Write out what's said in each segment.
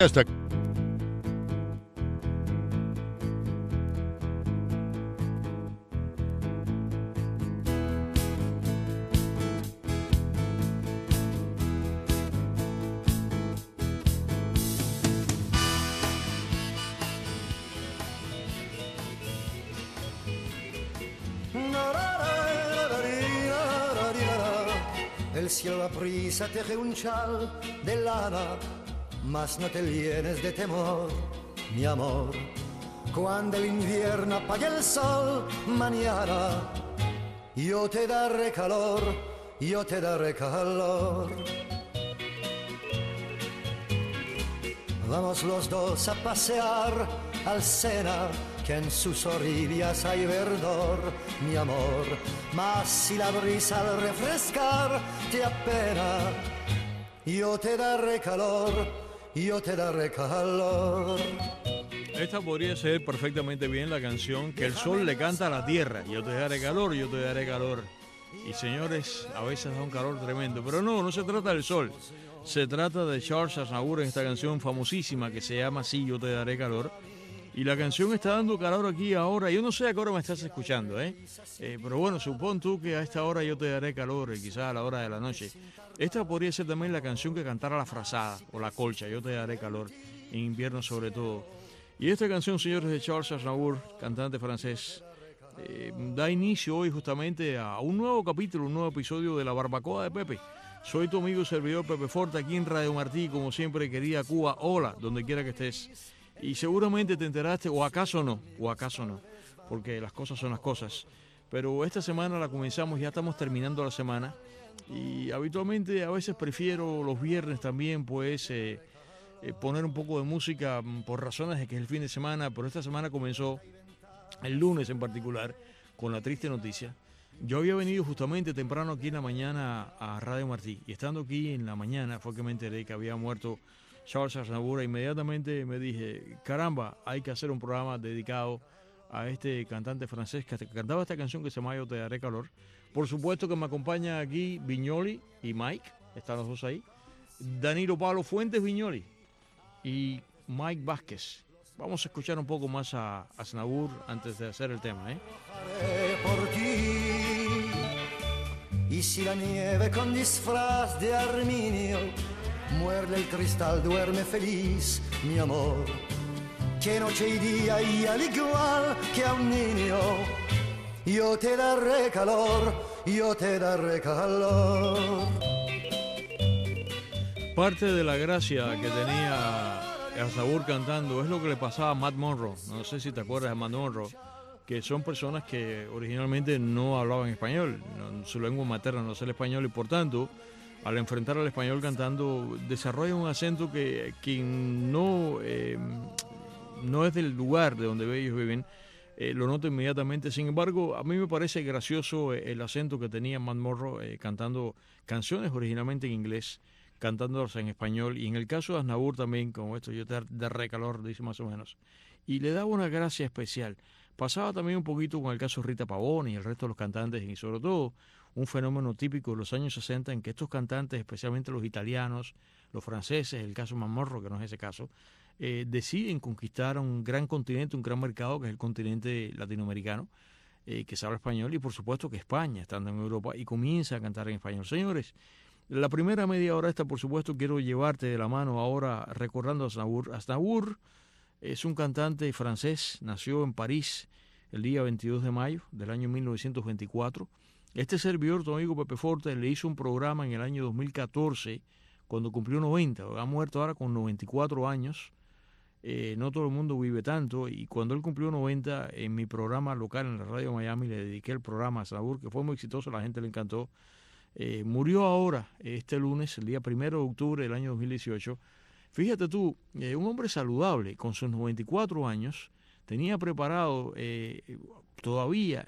Hasta El cielo da prisa, teje un chal de lana, mas no te llenes de temor, mi amor. Cuando el invierno apague el sol, mañana, yo te daré calor, yo te daré calor. Vamos los dos a pasear al Sena, que en sus orillas hay verdor, mi amor. Mas si la brisa al refrescar te apena, yo te daré calor, yo te daré calor. Esta podría ser perfectamente bien la canción que el sol le canta a la tierra. Yo te daré calor, yo te daré calor. Y señores, a veces da un calor tremendo. Pero no se trata del sol. Se trata de Charles Aznavour en esta canción famosísima que se llama Sí, yo te daré calor. Y la canción está dando calor aquí ahora. Yo no sé a qué hora me estás escuchando, pero bueno, supón tú que a esta hora yo te daré calor, quizás a la hora de la noche. Esta podría ser también la canción que cantara la frazada o la colcha, yo te daré calor, en invierno sobre todo. Y esta canción, señores, de Charles Aznavour, cantante francés, da inicio hoy justamente a un nuevo capítulo, un nuevo episodio de La Barbacoa de Pepe. Soy tu amigo y servidor Pepe Forte, aquí en Radio Martí, como siempre, querida Cuba, hola, donde quiera que estés. Y seguramente te enteraste, o acaso no, porque las cosas son las cosas. Pero esta semana la comenzamos, ya estamos terminando la semana. Y habitualmente a veces prefiero los viernes también, pues, poner un poco de música por razones de que es el fin de semana. Pero esta semana comenzó, el lunes en particular, con la triste noticia. Yo había venido justamente temprano aquí en la mañana a Radio Martí. Y estando aquí en la mañana fue que me enteré que había muerto Charles Aznavour. Inmediatamente me dije, caramba, hay que hacer un programa dedicado a este cantante francés que cantaba esta canción que se llama Yo te daré calor. Por supuesto que me acompaña aquí Viñoli y Mike, están los dos ahí. Danilo Pablo Fuentes Viñoli y Mike Vázquez. Vamos a escuchar un poco más a Aznavour antes de hacer el tema, Por ti. Y si la nieve con disfraz de armiño muerde el cristal, duerme feliz, mi amor. Que noche y día y al igual que a un niño, yo te daré calor, yo te daré calor. Parte de la gracia que tenía Aznavour cantando es lo que le pasaba a Matt Monro. No sé si te acuerdas de Matt Monro, que son personas que originalmente no hablaban español, su lengua materna no es el español, y por tanto, al enfrentar al español cantando, desarrolla un acento que no es del lugar de donde ellos viven, lo noto inmediatamente. Sin embargo, a mí me parece gracioso el acento que tenía Matt Monro cantando canciones originalmente en inglés, cantándolas en español, y en el caso de Aznavour también, como esto, yo te daré calor, dice más o menos, y le daba una gracia especial. Pasaba también un poquito con el caso de Rita Pavone y el resto de los cantantes, y sobre todo un fenómeno típico de los años 60 en que estos cantantes, especialmente los italianos, los franceses, el caso Matt Monro, que no es ese caso, deciden conquistar un gran continente, un gran mercado, que es el continente latinoamericano, que se habla español, y por supuesto que España, estando en Europa, y comienza a cantar en español. Señores, la primera media hora esta, por supuesto, quiero llevarte de la mano ahora recordando a Aznavour. Aznavour es un cantante francés, nació en París el día 22 de mayo del año 1924. Este servidor, tu amigo Pepe Forte, le hizo un programa en el año 2014, cuando cumplió 90, ha muerto ahora con 94 años. No todo el mundo vive tanto, y cuando él cumplió 90, en mi programa local en la radio Miami le dediqué el programa a Aznavour, que fue muy exitoso, la gente le encantó. Murió ahora, este lunes, el día 1 de octubre del año 2018. Fíjate tú, un hombre saludable, con sus 94 años, tenía preparado, todavía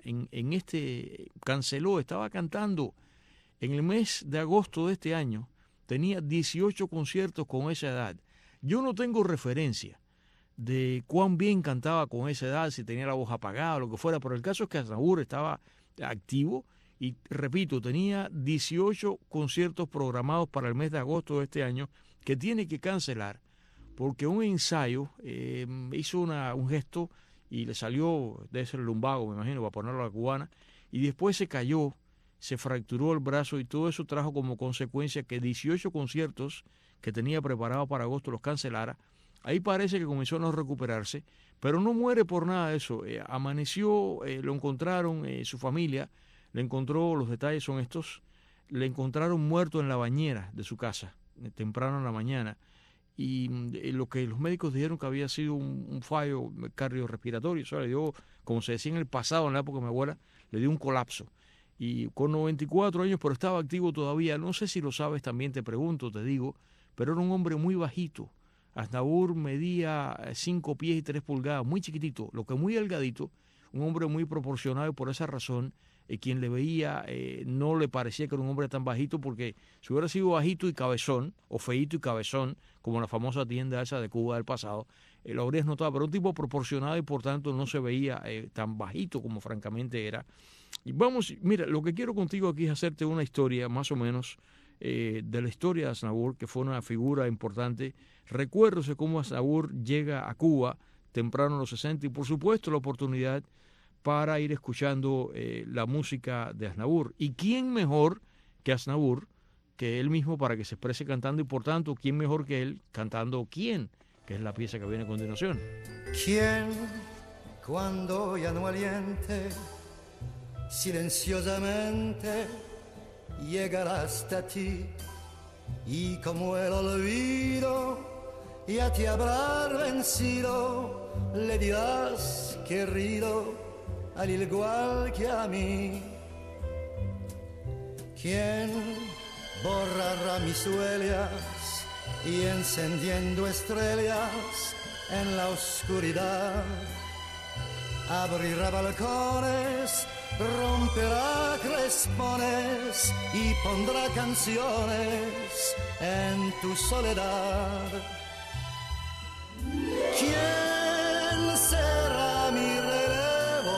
estaba cantando en el mes de agosto de este año, tenía 18 conciertos con esa edad. Yo no tengo referencia de cuán bien cantaba con esa edad, si tenía la voz apagada o lo que fuera, pero el caso es que Aznavour estaba activo y, repito, tenía 18 conciertos programados para el mes de agosto de este año que tiene que cancelar porque un ensayo hizo un gesto y le salió, debe ser el lumbago, me imagino, para ponerlo a la cubana, y después se cayó, se fracturó el brazo y todo eso trajo como consecuencia que 18 conciertos que tenía preparados para agosto los cancelara. Ahí parece que comenzó a no recuperarse, pero no muere por nada de eso. Amaneció, lo encontraron, su familia le encontró, los detalles son estos, le encontraron muerto en la bañera de su casa, temprano en la mañana, y lo que los médicos dijeron que había sido un fallo cardiorrespiratorio, o sea, le dio, como se decía en el pasado, en la época de mi abuela, le dio un colapso. Y con 94 años, pero estaba activo todavía, no sé si lo sabes, también te pregunto, te digo, pero era un hombre muy bajito. Aznavour medía 5 pies y 3 pulgadas, muy chiquitito, lo que muy delgadito, un hombre muy proporcionado, y por esa razón quien le veía no le parecía que era un hombre tan bajito, porque si hubiera sido bajito y cabezón, o feíto y cabezón, como la famosa tienda esa de Cuba del pasado, lo habrías notado, pero un tipo proporcionado y por tanto no se veía tan bajito como francamente era. Y vamos, mira, lo que quiero contigo aquí es hacerte una historia más o menos de la historia de Aznavour, que fue una figura importante. Recuerdos de cómo Aznavour llega a Cuba temprano en los 60 y por supuesto la oportunidad para ir escuchando la música de Aznavour. ¿Y quién mejor que Aznavour, que él mismo, para que se exprese cantando? Y por tanto, ¿quién mejor que él cantando quién? Que es la pieza que viene a continuación. ¿Quién, cuando ya no aliente, silenciosamente llegará hasta ti? Y como el olvido ya te habrá vencido, le dirás, querido, al igual que a mí. ¿Quién borrará mis huellas y encendiendo estrellas en la oscuridad abrirá balcones, romperá crespones y pondrá canciones en tu soledad? ¿Quién será mi relevo?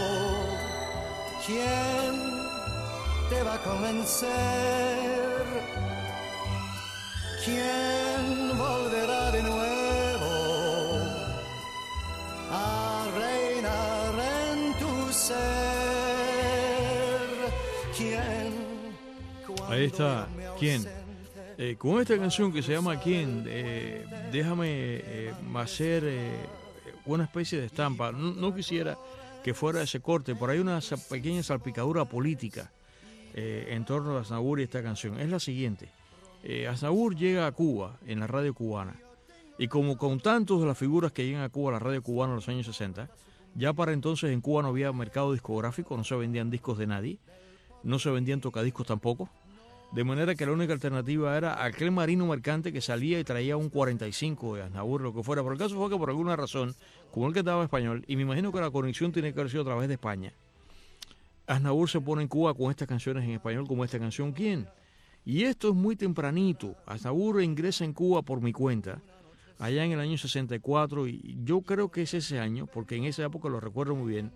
¿Quién te va a convencer? ¿Quién volverá de nuevo a reinar en tu ser? ¿Quién? Ahí está, ¿quién? Con esta canción que se llama ¿Quién? Déjame hacer una especie de estampa. No quisiera que fuera ese corte, pero hay una pequeña salpicadura política en torno a Aznavour y esta canción. Es la siguiente. Aznavour llega a Cuba en la radio cubana, y como con tantos de las figuras que llegan a Cuba a la radio cubana en los años 60, ya para entonces en Cuba no había mercado discográfico, no se vendían discos de nadie, no se vendían tocadiscos tampoco, de manera que la única alternativa era aquel marino mercante que salía y traía un 45 de Aznavour, lo que fuera. Pero el caso fue que por alguna razón, como él cantaba español, y me imagino que la conexión tiene que haber sido a través de España, Aznavour se pone en Cuba con estas canciones en español, como esta canción ¿Quién? Y esto es muy tempranito. Aznavour ingresa en Cuba por mi cuenta, allá en el año 64, y yo creo que es ese año, porque en esa época lo recuerdo muy bien,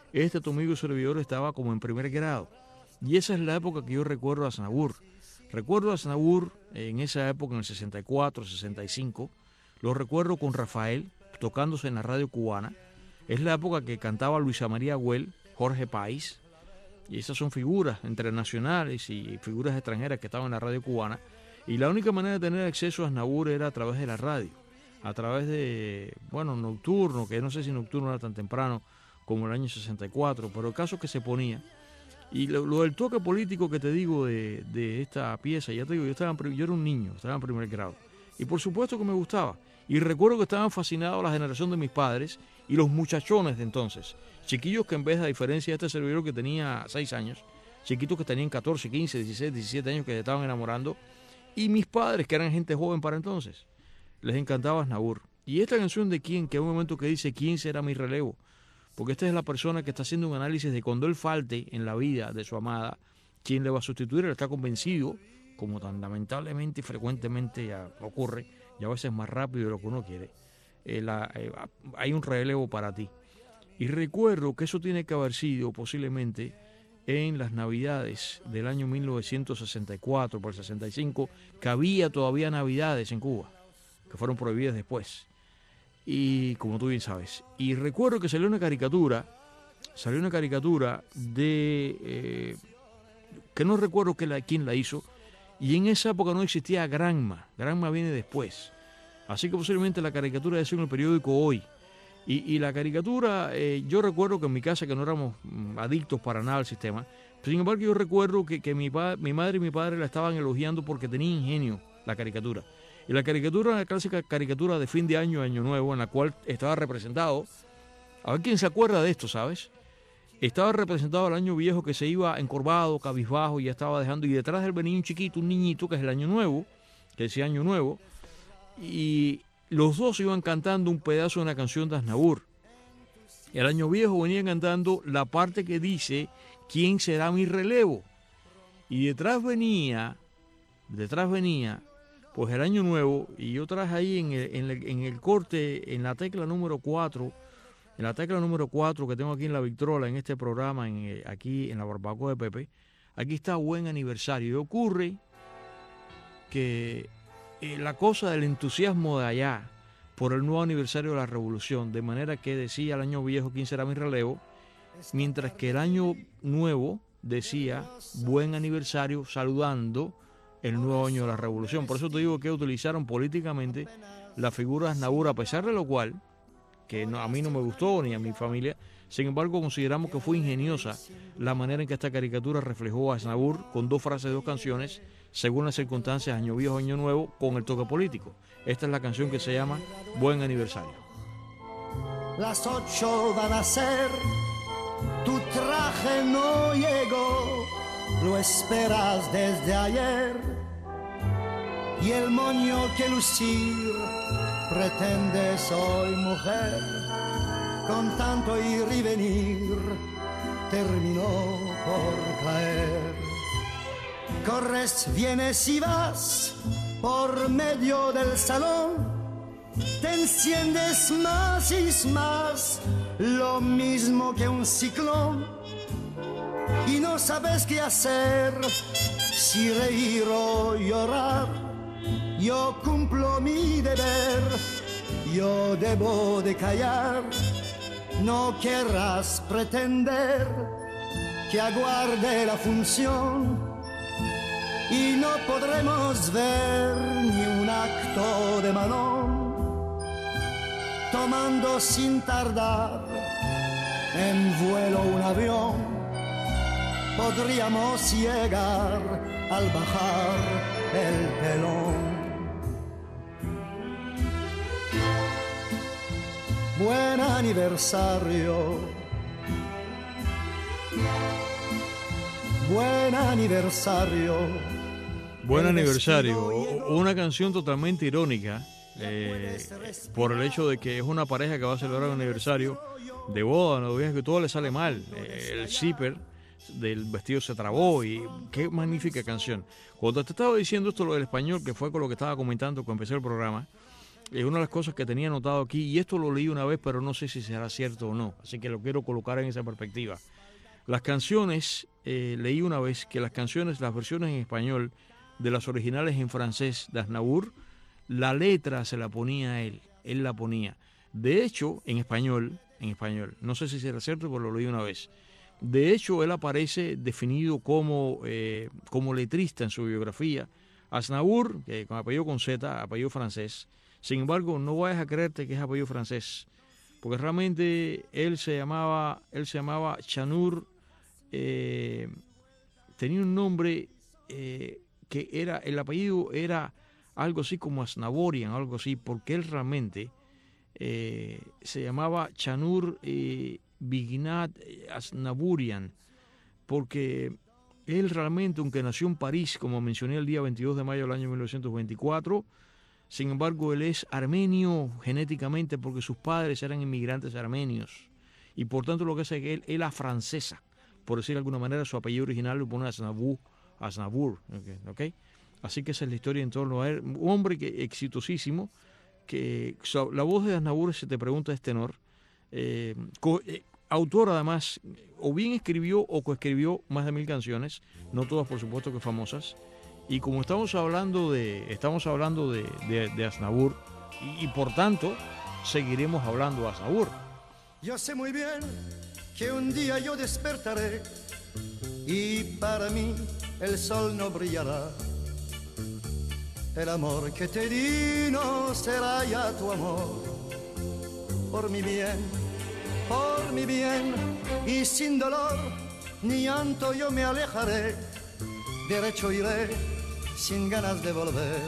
tu amigo servidor estaba como en primer grado. Y esa es la época que yo recuerdo a Aznavour. Recuerdo a Aznavour en esa época, en el 64, 65. Lo recuerdo con Rafael, tocándose en la radio cubana. Es la época que cantaba Luisa María Güell, Jorge Páez. Y esas son figuras internacionales y figuras extranjeras que estaban en la radio cubana. Y la única manera de tener acceso a Aznavour era a través de la radio. A través de, nocturno, que no sé si nocturno era tan temprano como el año 64. Pero el caso es que se ponía. Y lo del toque político que te digo de esta pieza, ya te digo, yo era un niño, estaba en primer grado. Y por supuesto que me gustaba. Y recuerdo que estaban fascinados la generación de mis padres y los muchachones de entonces. Chiquillos que en vez de, a diferencia de este servidor que tenía 6 años, chiquitos que tenían 14, 15, 16, 17 años que se estaban enamorando. Y mis padres, que eran gente joven para entonces, les encantaba Aznavour. Y esta canción de ¿Quién? Que hay un momento que dice ¿quién será mi relevo? Porque esta es la persona que está haciendo un análisis de cuando él falte en la vida de su amada, quién le va a sustituir. Él está convencido, como tan lamentablemente y frecuentemente ocurre, y a veces más rápido de lo que uno quiere, hay un relevo para ti. Y recuerdo que eso tiene que haber sido posiblemente en las Navidades del año 1964, por el 65, que había todavía Navidades en Cuba. que fueron prohibidas después. Y como tú bien sabes. Y recuerdo que salió una caricatura de... que no recuerdo quién la hizo. Y en esa época no existía Granma. Granma viene después. Así que posiblemente la caricatura debe ser en el periódico Hoy. Y la caricatura, yo recuerdo que en mi casa, que no éramos adictos para nada al sistema, sin embargo yo recuerdo que mi madre y mi padre la estaban elogiando porque tenía ingenio la caricatura. Y la caricatura era la clásica caricatura de fin de año, año nuevo, en la cual estaba representado, a ver quién se acuerda de esto, ¿sabes? Estaba representado el año viejo que se iba encorvado, cabizbajo, y ya estaba dejando, y detrás del venía un chiquito, un niñito, que es el año nuevo, que decía año nuevo, y los dos iban cantando un pedazo de una canción de Aznavour. El año viejo venía cantando la parte que dice ¿quién será mi relevo? Y detrás venía pues el año nuevo, y yo traje ahí en el corte, en la tecla número 4, que tengo aquí en la Victrola, en este programa, aquí en la barbacoa de Pepe, aquí está buen aniversario. Y ocurre que la cosa del entusiasmo de allá por el nuevo aniversario de la revolución, de manera que decía el año viejo quién será mi relevo, mientras que el año nuevo decía buen aniversario, saludando el nuevo año de la revolución. Por eso te digo que utilizaron políticamente la figura de Aznavour, a pesar de lo cual, que a mí no me gustó ni a mi familia, sin embargo consideramos que fue ingeniosa la manera en que esta caricatura reflejó a Aznavour con 2 frases de 2 canciones, según las circunstancias, año viejo, año nuevo, con el toque político. Esta es la canción que se llama Buen Aniversario. Las 8 van a ser, tu traje no llegó, lo esperas desde ayer, y el moño que lucir pretendes hoy, mujer, con tanto ir y venir terminó por caer. Corres, vienes y vas por medio del salón, te enciendes más y más, lo mismo que un ciclón, y no sabes qué hacer, si reír o llorar. Yo cumplo mi deber, yo debo de callar, no querrás pretender que aguarde la función, y no podremos ver ni un acto de Manon, tomando sin tardar en vuelo un avión, podríamos llegar al bajar el telón. Buen aniversario, buen aniversario. Buen aniversario, una canción totalmente irónica por el hecho de que es una pareja que va a celebrar un aniversario de boda, no veas que todo le sale mal, el zipper del vestido se trabó, y qué magnífica canción. Cuando te estaba diciendo esto, lo del español, que fue con lo que estaba comentando cuando empecé el programa, es una de las cosas que tenía anotado aquí, y esto lo leí una vez, pero no sé si será cierto o no, así que lo quiero colocar en esa perspectiva. Las canciones, leí una vez que las versiones en español de las originales en francés de Aznavour, la letra se la ponía él la ponía. De hecho, en español, no sé si será cierto, pero lo leí una vez. De hecho, él aparece definido como letrista en su biografía. Aznavour, con apellido con Z, apellido francés. Sin embargo, no vayas a creerte que es apellido francés, porque realmente él se llamaba Chanur, tenía un nombre que era, el apellido era algo así como Aznavourian, algo así, porque él realmente se llamaba Chanur Bignat Aznavourian, porque él realmente, aunque nació en París, como mencioné, el día 22 de mayo del año 1924, sin embargo, él es armenio genéticamente porque sus padres eran inmigrantes armenios, y por tanto lo que hace es que él afrancesa, por decir de alguna manera, su apellido original lo pone Aznavour, ¿okay? Así que esa es la historia en torno a él. Un hombre exitosísimo, que la voz de Aznavour, se te pregunta, es tenor, autor además, o bien escribió o coescribió más de 1000 canciones, no todas por supuesto que famosas, y como estamos hablando de Aznavour, y por tanto seguiremos hablando de Aznavour. Yo sé muy bien que un día yo despertaré y para mí el sol no brillará. El amor que te di no será ya tu amor. Por mi bien, y sin dolor ni llanto yo me alejaré. Derecho iré, sin ganas de volver.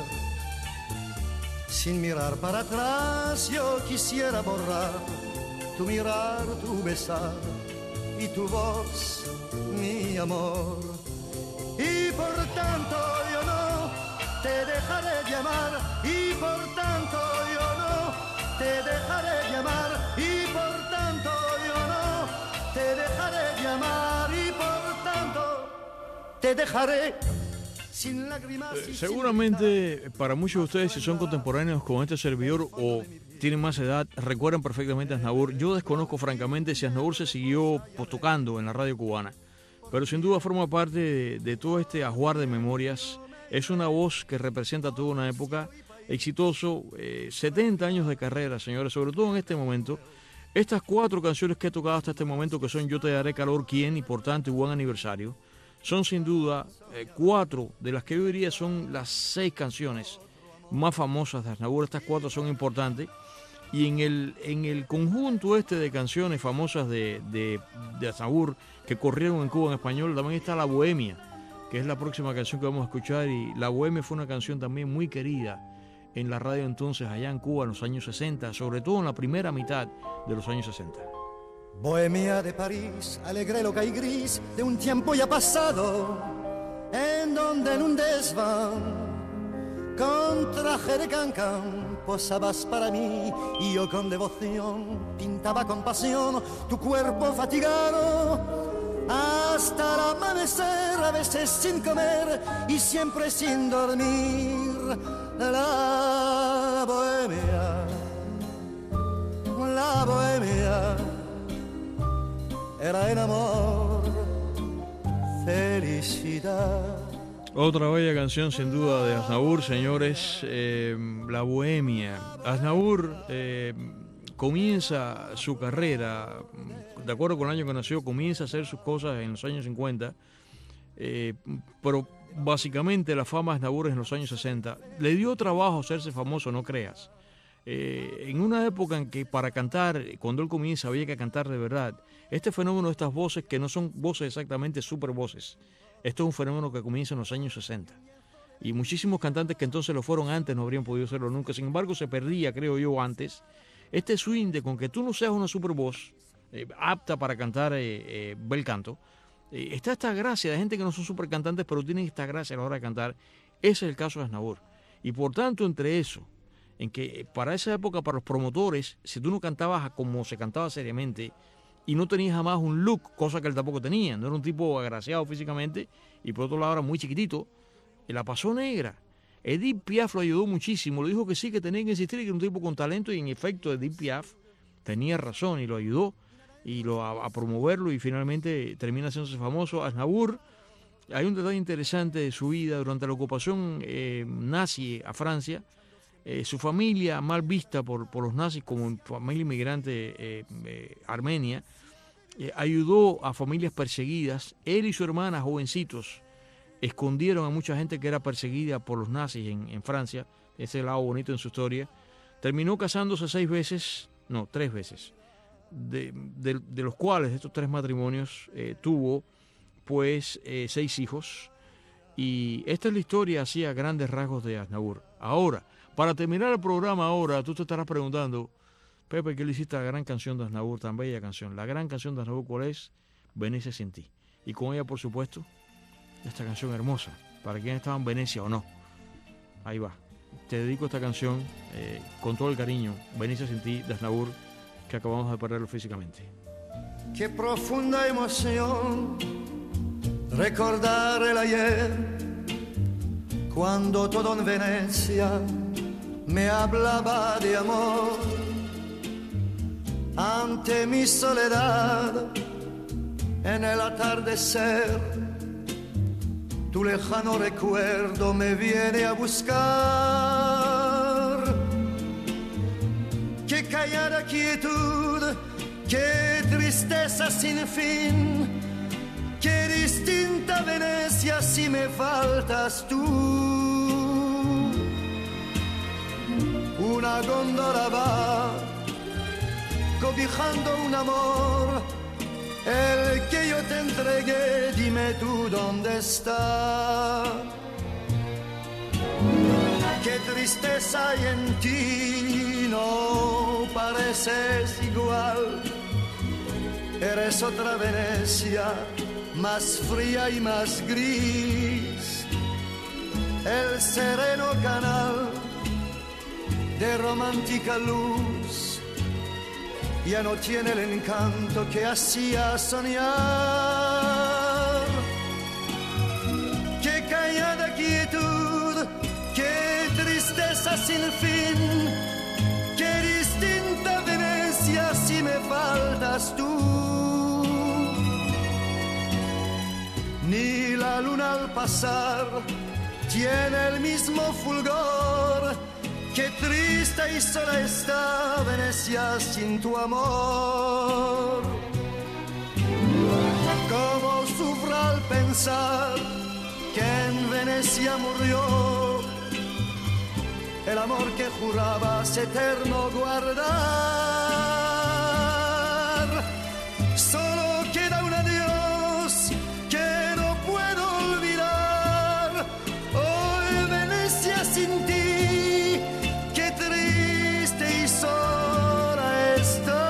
Sin mirar para atrás yo quisiera borrar tu mirar, tu besar y tu voz, mi amor. Y por tanto yo no te dejaré de amar, y por tanto yo no te dejaré de amar, y por tanto yo no te dejaré de amar, y por tanto te dejaré sin lágrimas. Seguramente para muchos de ustedes, si son contemporáneos con este servidor o tienen más edad, recuerdan perfectamente a Aznavour. Yo desconozco francamente si Aznavour se siguió tocando en la radio cubana, pero sin duda forma parte de todo este ajuar de memorias. Es una voz que representa toda una época, exitoso, 70 años de carrera, señores, sobre todo en este momento. Estas 4 canciones que he tocado hasta este momento, que son Yo te daré calor, Quién y Por tanto y Buen aniversario, son sin duda 4 de las que yo diría son las 6 canciones más famosas de Aznavour. Estas 4 son importantes. Y en el conjunto este de canciones famosas de Aznavour que corrieron en Cuba en español, también está La Bohemia, que es la próxima canción que vamos a escuchar. Y La Bohemia fue una canción también muy querida en la radio entonces allá en Cuba en los años 60, sobre todo en la primera mitad de los años 60. Bohemia de París, alegre, loca y gris, de un tiempo ya pasado, en donde en un desván, con traje de cancán, posabas para mí, y yo con devoción pintaba con pasión tu cuerpo fatigado, hasta el amanecer, a veces sin comer y siempre sin dormir. La bohemia, la bohemia, era el amor, felicidad. Otra bella canción sin duda de Aznavour, señores, La Bohemia. Aznavour comienza su carrera, de acuerdo con el año que nació, comienza a hacer sus cosas en los años 50, pero básicamente la fama de Aznavour es en los años 60. Le dio trabajo hacerse famoso, no creas. En una época en que para cantar, cuando él comienza, había que cantar de verdad. Este fenómeno de estas voces, que no son voces exactamente super voces, esto es un fenómeno que comienza en los años 60. Y muchísimos cantantes que entonces lo fueron antes no habrían podido hacerlo nunca. Sin embargo, se perdía, creo yo, antes este swing de con que tú no seas una super voz apta para cantar bel canto. Está esta gracia de gente que no son super cantantes, pero tienen esta gracia a la hora de cantar. Ese es el caso de Aznavour. Y por tanto, entre eso, en que para esa época, para los promotores, si tú no cantabas como se cantaba seriamente y no tenías jamás un look, cosa que él tampoco tenía, no era un tipo agraciado físicamente y por otro lado era muy chiquitito, la pasó negra. Edith Piaf lo ayudó muchísimo, le dijo que sí, que tenía que insistir, que era un tipo con talento, y en efecto Edith Piaf tenía razón y lo ayudó y a promoverlo, y finalmente termina haciéndose famoso. Aznavour, hay un detalle interesante de su vida. Durante la ocupación nazi a Francia, su familia, mal vista por los nazis como familia inmigrante armenia, ayudó a familias perseguidas. Él y su hermana, jovencitos, escondieron a mucha gente que era perseguida por los nazis en Francia. Ese es el lado bonito en su historia. Terminó casándose 3 veces, de los cuales, de estos 3 matrimonios, tuvo pues 6 hijos. Y esta es la historia así a grandes rasgos de Aznavour. Ahora, para terminar el programa tú te estarás preguntando, Pepe, ¿qué le hiciste a la gran canción de Aznavour, tan bella canción? La gran canción de Aznavour, ¿cuál es? Venecia sin ti. Y con ella, por supuesto, esta canción hermosa, para quien estaba en Venecia o no. Ahí va. Te dedico esta canción con todo el cariño, Venecia sin ti, de Aznavour, que acabamos de perderlo físicamente. Qué profunda emoción recordar el ayer, cuando todo en Venecia me hablaba de amor. Ante mi soledad, en el atardecer, tu lejano recuerdo me viene a buscar. callada quietud, qué tristeza sin fin, qué distinta Venecia si me faltas tú. Una góndola va cobijando un amor, el que yo te entregué, dime tú dónde está. Qué tristeza hay en ti, no pareces igual. Eres otra Venecia, más fría y más gris. El sereno canal de romántica luz ya no tiene el encanto que hacía soñar. Qué callada quietud, qué tristeza sin fin, qué distinta Venecia si me faltas tú. Ni la luna al pasar tiene el mismo fulgor, qué triste y sola está Venecia sin tu amor. Cómo sufro al pensar que en Venecia murió el amor que jurabas eterno guardar. Solo queda un adiós que no puedo olvidar. Hoy Venecia sin ti, qué triste y sola está.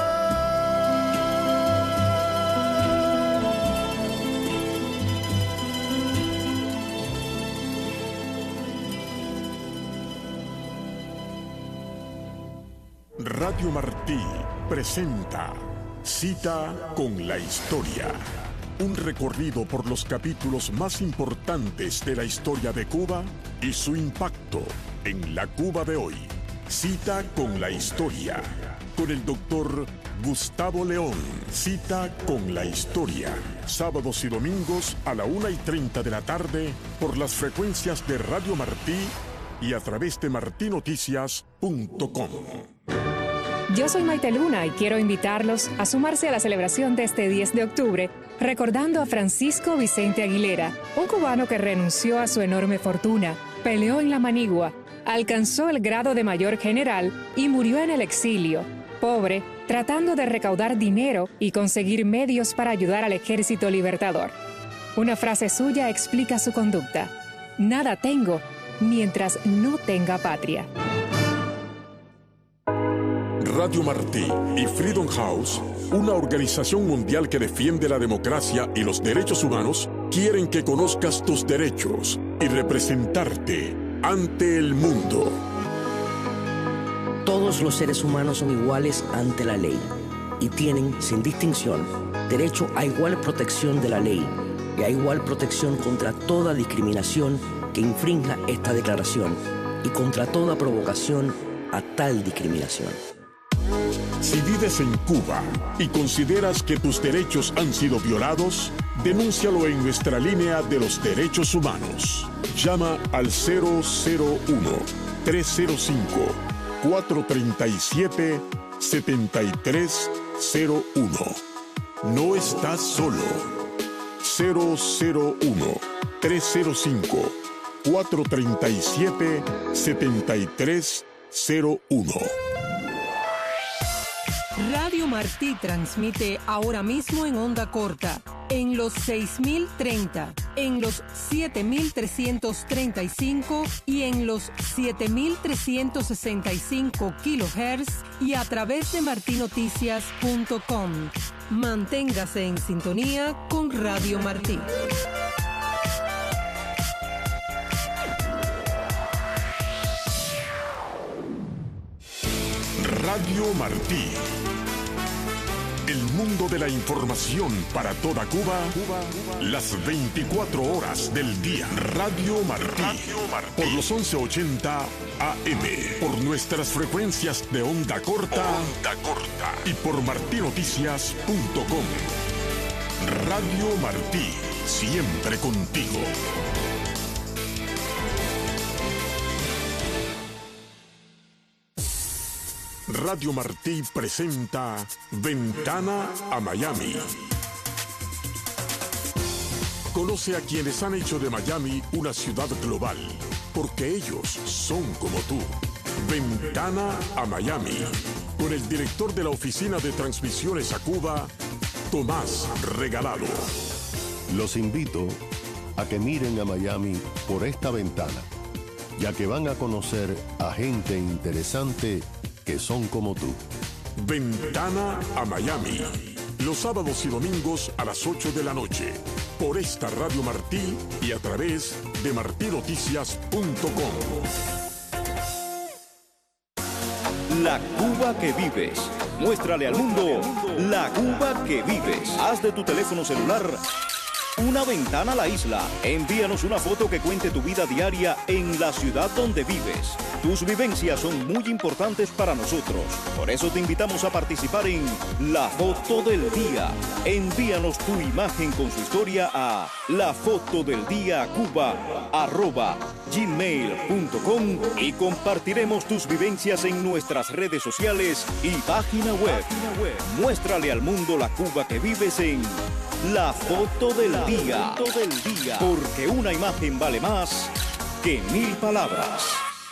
Radio Martí presenta Cita con la Historia. Un recorrido por los capítulos más importantes de la historia de Cuba y su impacto en la Cuba de hoy. Cita con la Historia. Con el doctor Gustavo León. Cita con la Historia. Sábados y domingos a la 1:30 de la tarde por las frecuencias de Radio Martí y a través de martinoticias.com. Yo soy Maite Luna y quiero invitarlos a sumarse a la celebración de este 10 de octubre, recordando a Francisco Vicente Aguilera, un cubano que renunció a su enorme fortuna, peleó en la Manigua, alcanzó el grado de mayor general y murió en el exilio, pobre, tratando de recaudar dinero y conseguir medios para ayudar al ejército libertador. Una frase suya explica su conducta: nada tengo mientras no tenga patria. Radio Martí y Freedom House, una organización mundial que defiende la democracia y los derechos humanos, quieren que conozcas tus derechos y representarte ante el mundo. Todos los seres humanos son iguales ante la ley y tienen, sin distinción, derecho a igual protección de la ley y a igual protección contra toda discriminación que infrinja esta declaración y contra toda provocación a tal discriminación. Si vives en Cuba y consideras que tus derechos han sido violados, denúncialo en nuestra línea de los derechos humanos. Llama al 001-305-437-7301. No estás solo. 001-305-437-7301. Radio Martí transmite ahora mismo en onda corta, en los 6030, en los 7335 y en los 7365 kHz y a través de martinoticias.com. Manténgase en sintonía con Radio Martí. Radio Martí. El mundo de la información para toda Cuba, las 24 horas del día. Radio Martí. Por los 1180 AM. Por nuestras frecuencias de onda corta. Y por martinoticias.com. Radio Martí. Siempre contigo. Radio Martí presenta Ventana a Miami. Conoce a quienes han hecho de Miami una ciudad global, porque ellos son como tú. Ventana a Miami, con el director de la Oficina de Transmisiones a Cuba, Tomás Regalado. Los invito a que miren a Miami por esta ventana, ya que van a conocer a gente interesante que son como tú. Ventana a Miami, los sábados y domingos a las 8 de la noche, por esta Radio Martí y a través de martinoticias.com. La Cuba que vives. Muéstrale al mundo la Cuba que vives. Haz de tu teléfono celular una ventana a la isla. Envíanos una foto que cuente tu vida diaria en la ciudad donde vives. Tus vivencias son muy importantes para nosotros. Por eso te invitamos a participar en La Foto del Día. Envíanos tu imagen con su historia a lafotodeldiacuba@gmail.com y compartiremos tus vivencias en nuestras redes sociales y página web. Muéstrale al mundo la Cuba que vives en La Foto del Día. Porque una imagen vale más que 1000 palabras.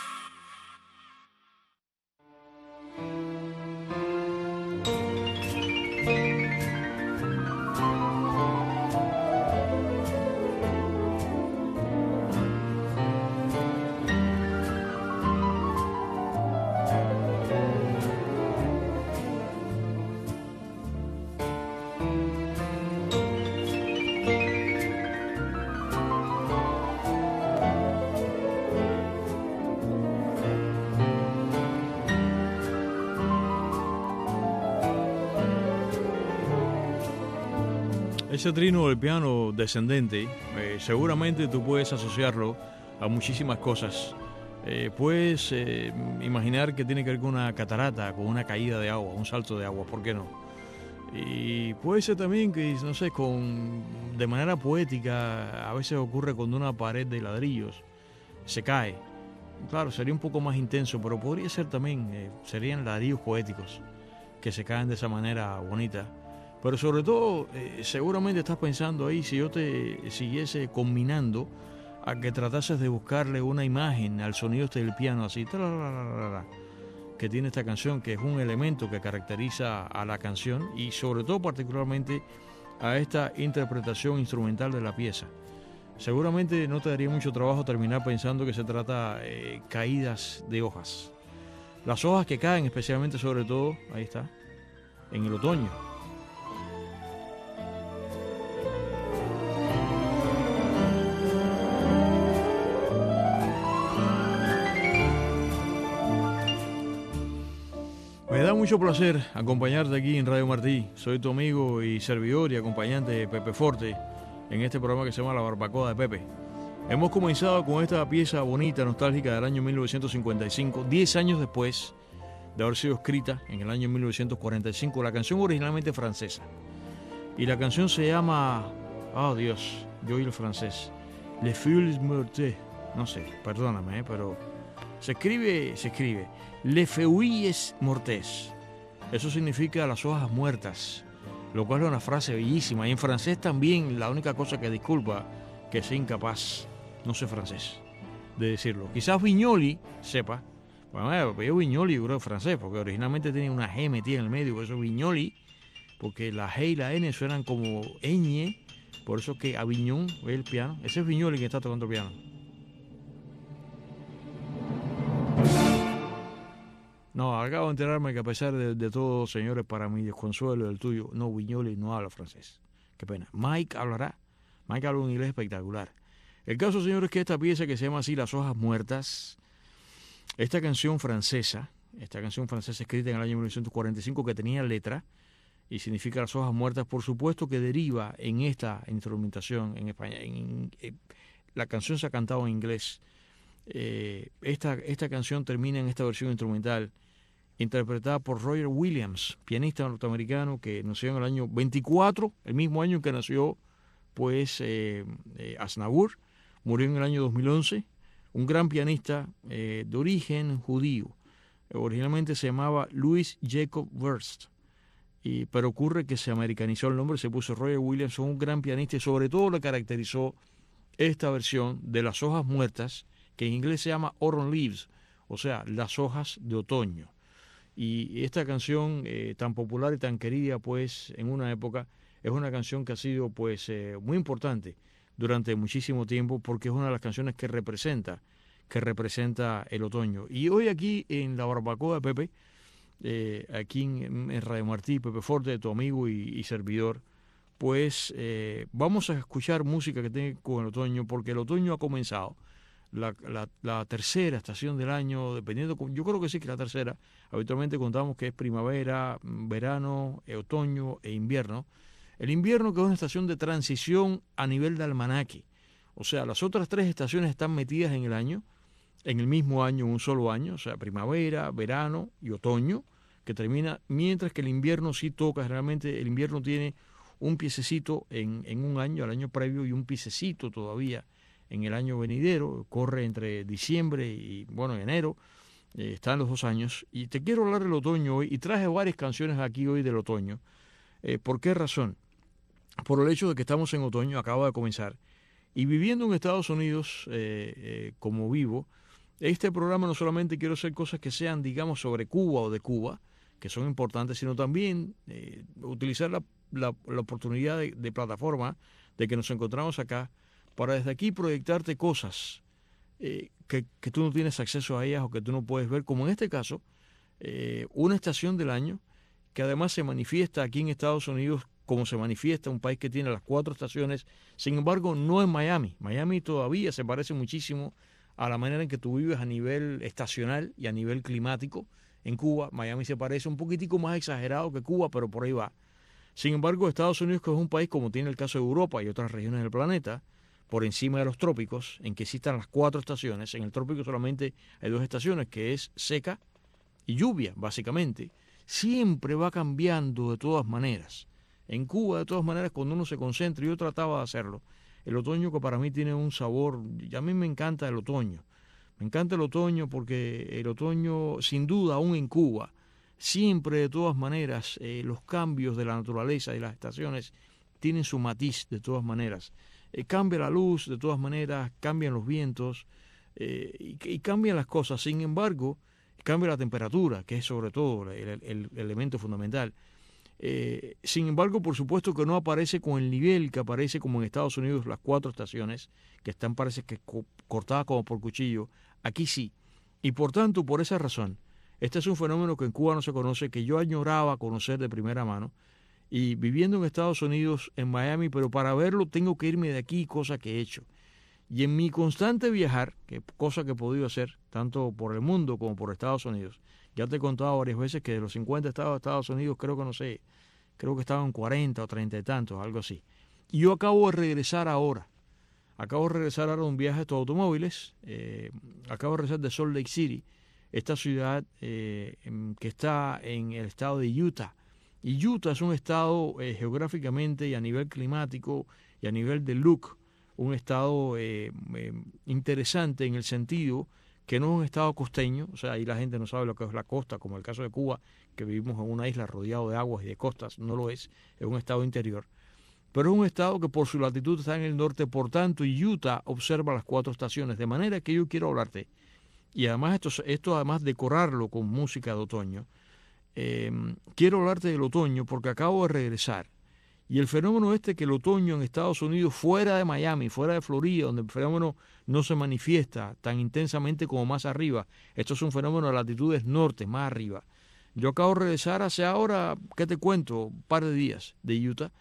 Ese trino del piano descendente, seguramente tú puedes asociarlo a muchísimas cosas. Puedes imaginar que tiene que ver con una catarata, con una caída de agua, un salto de agua, ¿por qué no? Y puede ser también que, no sé, de manera poética, a veces ocurre cuando una pared de ladrillos se cae. Claro, sería un poco más intenso, pero podría ser también, serían ladrillos poéticos que se caen de esa manera bonita. Pero sobre todo, seguramente estás pensando ahí, si yo te siguiese combinando a que tratases de buscarle una imagen al sonido del piano así, que tiene esta canción, que es un elemento que caracteriza a la canción y sobre todo particularmente a esta interpretación instrumental de la pieza. Seguramente no te daría mucho trabajo terminar pensando que se trata de caídas de hojas. Las hojas que caen especialmente, sobre todo, ahí está, en el otoño. Me da mucho placer acompañarte aquí en Radio Martí. Soy tu amigo y servidor y acompañante Pepe Forte en este programa que se llama La Barbacoa de Pepe. Hemos comenzado con esta pieza bonita, nostálgica del año 1955, 10 años después de haber sido escrita en el año 1945. La canción originalmente francesa. Y la canción se llama, oh Dios, yo oí el francés, Les Feuilles Mortes. No sé, perdóname, pero se escribe Les Feuilles Mortes. Eso significa las hojas muertas, lo cual es una frase bellísima. Y en francés también, la única cosa que disculpa que sea incapaz, no sé francés, de decirlo. Quizás Viñoli sepa. Bueno, yo Viñoli yo creo que francés, porque originalmente tenía una G metida en el medio, por eso Viñoli, porque la G y la N suenan como ñ, por eso que Avignon ve el piano. Ese es Viñoli que está tocando el piano. No, acabo de enterarme que a pesar de todo, señores, para mi desconsuelo y el tuyo, no, Viñoli no habla francés. Qué pena. Mike hablará. Mike habla un inglés espectacular. El caso, señores, es que esta pieza que se llama así, Las Hojas Muertas, esta canción francesa escrita en el año 1945, que tenía letra y significa Las Hojas Muertas, por supuesto que deriva en esta instrumentación en español. La canción se ha cantado en inglés. Esta canción termina en esta versión instrumental interpretada por Roger Williams, pianista norteamericano que nació en el año 24, el mismo año en que nació pues Aznavour, murió en el año 2011, un gran pianista de origen judío, Originalmente se llamaba Louis Jacob Wurst, pero ocurre que se americanizó el nombre, se puso Roger Williams, un gran pianista, y sobre todo le caracterizó esta versión de Las hojas muertas, que en inglés se llama Autumn Leaves, o sea, las hojas de otoño. Y esta canción tan popular y tan querida, pues, en una época, es una canción que ha sido, pues, muy importante durante muchísimo tiempo, porque es una de las canciones que representa el otoño. Y hoy aquí en la barbacoa de Pepe, aquí en Radio Martí, Pepe Forte, tu amigo y servidor, pues vamos a escuchar música que tenga con el otoño, porque el otoño ha comenzado. La tercera estación del año, dependiendo, yo creo que sí que la tercera. Habitualmente contamos que es primavera, verano, otoño e invierno. El invierno, que es una estación de transición a nivel de almanaque. O sea, las otras 3 estaciones están metidas en el año, en el mismo año, un solo año, o sea, primavera, verano y otoño, que termina, mientras que el invierno sí toca. Generalmente el invierno tiene un piececito en un año, al año previo, y un piececito todavía en el año venidero. Corre entre diciembre y, bueno, enero, están los 2 años. Y te quiero hablar del otoño hoy, y traje varias canciones aquí hoy del otoño. ¿Por qué razón? Por el hecho de que estamos en otoño, acaba de comenzar, y viviendo en Estados Unidos como vivo, este programa no solamente quiero hacer cosas que sean, digamos, sobre Cuba o de Cuba, que son importantes, sino también utilizar la oportunidad de plataforma de que nos encontramos acá, para desde aquí proyectarte cosas que tú no tienes acceso a ellas o que tú no puedes ver, como en este caso, una estación del año que además se manifiesta aquí en Estados Unidos como se manifiesta un país que tiene las 4 estaciones. Sin embargo, no en Miami. Miami todavía se parece muchísimo a la manera en que tú vives a nivel estacional y a nivel climático. En Cuba, Miami se parece un poquitico más exagerado que Cuba, pero por ahí va. Sin embargo, Estados Unidos, que es un país, como tiene el caso de Europa y otras regiones del planeta, por encima de los trópicos, en que existan las 4 estaciones. En el trópico solamente hay 2 estaciones, que es seca y lluvia, básicamente. Siempre va cambiando de todas maneras. En Cuba, de todas maneras, cuando uno se concentra, yo trataba de hacerlo, el otoño, que para mí tiene un sabor, y a mí me encanta el otoño. Me encanta el otoño porque el otoño, sin duda, aún en Cuba, siempre de todas maneras, los cambios de la naturaleza y las estaciones tienen su matiz de todas maneras. Cambia la luz de todas maneras, cambian los vientos y cambian las cosas. Sin embargo, cambia la temperatura, que es sobre todo el elemento fundamental. Sin embargo, por supuesto que no aparece con el nivel que aparece como en Estados Unidos, las 4 estaciones, que están, parece que cortadas como por cuchillo. Aquí sí. Y por tanto, por esa razón, este es un fenómeno que en Cuba no se conoce, que yo añoraba conocer de primera mano. Y viviendo en Estados Unidos, en Miami, pero para verlo tengo que irme de aquí, cosa que he hecho. Y en mi constante viajar, cosa que he podido hacer, tanto por el mundo como por Estados Unidos, ya te he contado varias veces que de los 50 estados de Estados Unidos, creo que estaban 40 o 30 y tantos, algo así. Y yo acabo de regresar ahora de un viaje de automóviles, acabo de regresar de Salt Lake City, esta ciudad que está en el estado de Utah. Y Utah es un estado geográficamente y a nivel climático y a nivel de look, un estado interesante en el sentido que no es un estado costeño, o sea, ahí la gente no sabe lo que es la costa, como el caso de Cuba, que vivimos en una isla rodeado de aguas y de costas, no lo es un estado interior. Pero es un estado que por su latitud está en el norte, por tanto, Utah observa las 4 estaciones, de manera que yo quiero hablarte, y además esto además decorarlo con música de otoño, quiero hablarte del otoño porque acabo de regresar. Y el fenómeno que el otoño en Estados Unidos, fuera de Miami, fuera de Florida, donde el fenómeno no se manifiesta tan intensamente como más arriba, esto es un fenómeno de latitudes norte, más arriba. Yo acabo de regresar hace ahora, ¿qué te cuento? Un par de días de Utah.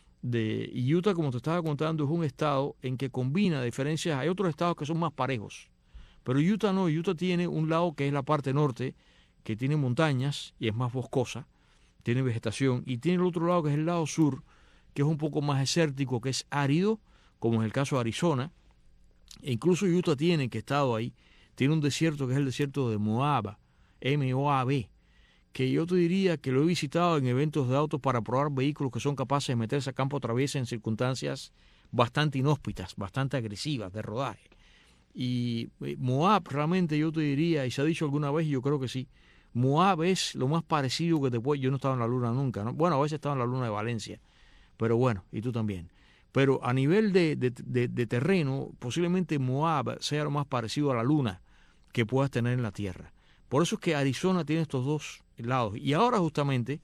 Y Utah, como te estaba contando, es un estado en que combina diferencias. Hay otros estados que son más parejos, pero Utah no. Utah tiene un lado que es la parte norte, que tiene montañas y es más boscosa, tiene vegetación, y tiene el otro lado que es el lado sur, que es un poco más desértico, que es árido, como es el caso de Arizona. E incluso Utah tiene, que he estado ahí, tiene un desierto que es el desierto de Moab, M-O-A-B, que yo te diría que lo he visitado en eventos de autos para probar vehículos que son capaces de meterse a campo traviesa en circunstancias bastante inhóspitas, bastante agresivas de rodaje. Y Moab realmente yo te diría, y se ha dicho alguna vez, y yo creo que sí, Moab es lo más parecido que te puede... Yo no estaba en la luna nunca, ¿no? Bueno, a veces estaba en la luna de Valencia, pero bueno, y tú también. Pero a nivel de terreno, posiblemente Moab sea lo más parecido a la luna que puedas tener en la Tierra. Por eso es que Arizona tiene estos dos lados. Y ahora justamente,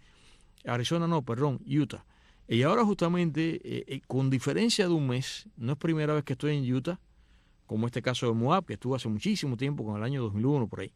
Utah. Y ahora justamente, con diferencia de un mes, no es primera vez que estoy en Utah, como este caso de Moab, que estuve hace muchísimo tiempo, con el año 2001 por ahí.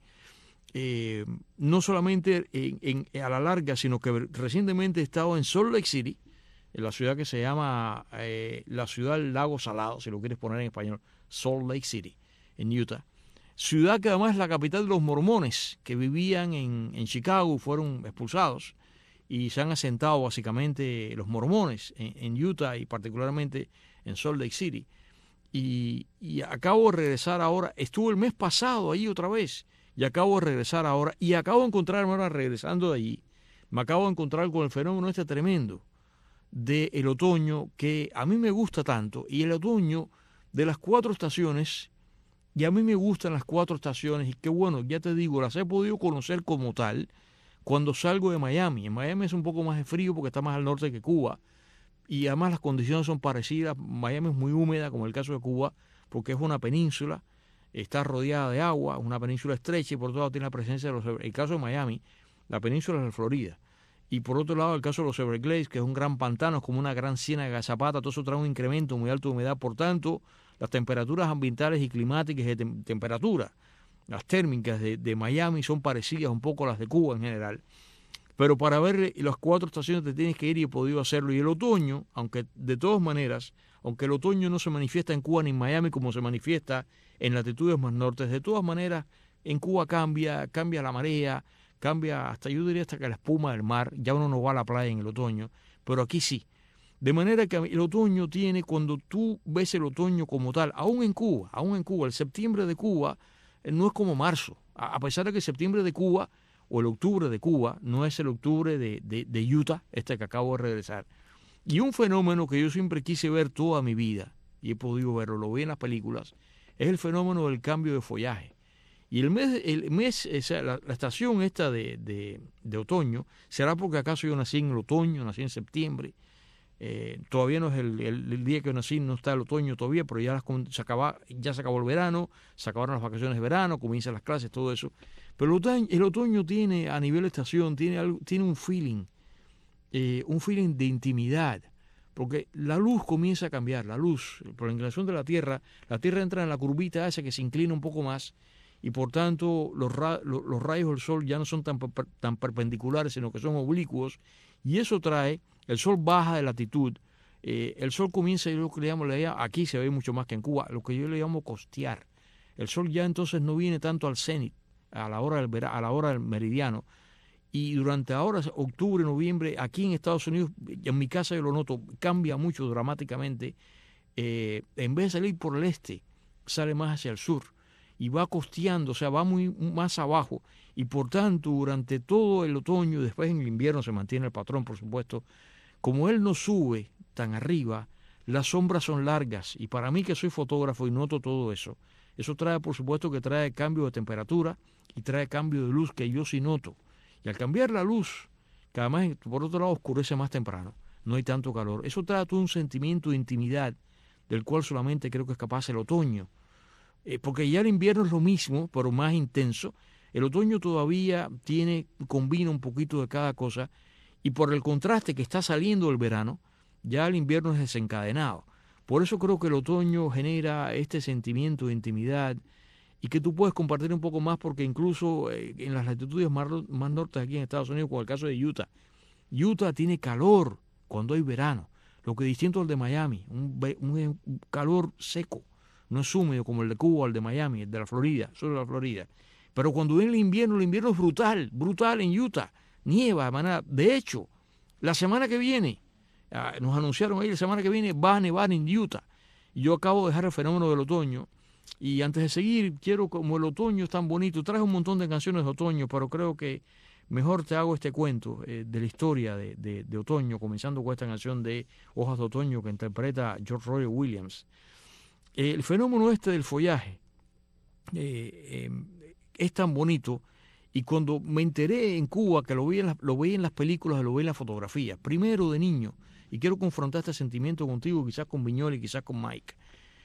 No solamente a la larga, sino que recientemente he estado en Salt Lake City, en la ciudad que se llama la ciudad del lago salado, si lo quieres poner en español, Salt Lake City, en Utah. Ciudad que además es la capital de los mormones que vivían en Chicago, fueron expulsados y se han asentado básicamente los mormones en Utah y particularmente en Salt Lake City. Y acabo de regresar ahora, estuve el mes pasado allí otra vez y acabo de regresar ahora y acabo de encontrarme ahora regresando de allí, me acabo de encontrar con el fenómeno este tremendo del otoño que a mí me gusta tanto, y el otoño de las 4 estaciones, y a mí me gustan las 4 estaciones, y qué bueno, ya te digo, las he podido conocer como tal cuando salgo de Miami. En Miami es un poco más de frío porque está más al norte que Cuba, y además las condiciones son parecidas. Miami es muy húmeda, como el caso de Cuba, porque es una península, está rodeada de agua, una península estrecha, y por otro lado tiene la presencia de el caso de Miami, la península es la Florida. Y por otro lado, el caso de los Everglades, que es un gran pantano, es como una gran ciénaga de Zapata, todo eso trae un incremento muy alto de humedad. Por tanto, las temperaturas ambientales y climáticas de temperatura, las térmicas de Miami son parecidas un poco a las de Cuba en general. Pero para ver las 4 estaciones te tienes que ir, y he podido hacerlo. Y el otoño, aunque de todas maneras, aunque el otoño no se manifiesta en Cuba ni en Miami como se manifiesta en latitudes más nortes, de todas maneras en Cuba cambia la marea, cambia hasta, yo diría, hasta que la espuma del mar. Ya uno no va a la playa en el otoño, pero aquí sí. De manera que el otoño tiene, cuando tú ves el otoño como tal, aún en Cuba, el septiembre de Cuba no es como marzo, a pesar de que el septiembre de Cuba o el octubre de Cuba no es el octubre de Utah, este que acabo de regresar. Y un fenómeno que yo siempre quise ver toda mi vida, y he podido verlo, lo vi en las películas, es el fenómeno del cambio de follaje. Y la estación esta de otoño, será porque acaso yo nací en el otoño, nací en septiembre. Todavía no es el día que nací, no está el otoño todavía, pero ya se acabó el verano, se acabaron las vacaciones de verano, comienzan las clases, todo eso. Pero el otoño tiene, a nivel de estación, tiene un feeling de intimidad, porque la luz comienza a cambiar, la luz, por la inclinación de la Tierra entra en la curvita esa que se inclina un poco más, y por tanto los rayos del sol ya no son tan perpendiculares, sino que son oblicuos, y eso trae, el sol baja de latitud, el sol comienza, yo lo que le llamo, aquí se ve mucho más que en Cuba, lo que yo le llamo costear. El sol ya entonces no viene tanto al cenit, a la hora del meridiano, y durante ahora, octubre, noviembre, aquí en Estados Unidos, en mi casa yo lo noto, cambia mucho dramáticamente. En vez de salir por el este, sale más hacia el sur y va costeando, o sea, va muy más abajo, y por tanto durante todo el otoño, después en el invierno se mantiene el patrón, por supuesto. Como él no sube tan arriba, las sombras son largas, y para mí, que soy fotógrafo y noto todo eso trae, por supuesto, que trae cambio de temperatura y trae cambio de luz, que yo sí noto. Y al cambiar la luz, que además por otro lado oscurece más temprano, no hay tanto calor, eso trae todo un sentimiento de intimidad del cual solamente creo que es capaz el otoño. Porque ya el invierno es lo mismo, pero más intenso. El otoño todavía combina un poquito de cada cosa, y por el contraste que está saliendo el verano, ya el invierno es desencadenado. Por eso creo que el otoño genera este sentimiento de intimidad, y que tú puedes compartir un poco más, porque incluso en las latitudes más nortes aquí en Estados Unidos, como el caso de Utah tiene calor cuando hay verano, lo que es distinto al de Miami, un calor seco, no es húmedo como el de Cuba, el de Miami, el de la Florida, solo la Florida. Pero cuando viene el invierno es brutal en Utah, nieva de manera. De hecho, la semana que viene, nos anunciaron ahí, la semana que viene va a nevar en Utah. Y yo acabo de dejar el fenómeno del otoño. Y antes de seguir, como el otoño es tan bonito, traje un montón de canciones de otoño, pero creo que mejor te hago este cuento de la historia de otoño, comenzando con esta canción de Hojas de Otoño que interpreta George Roy Williams. El fenómeno este del follaje es tan bonito, Y cuando me enteré en Cuba, que lo veía en las películas, lo veía en las fotografías, primero de niño, y quiero confrontar este sentimiento contigo, quizás con Viñola y quizás con Mike,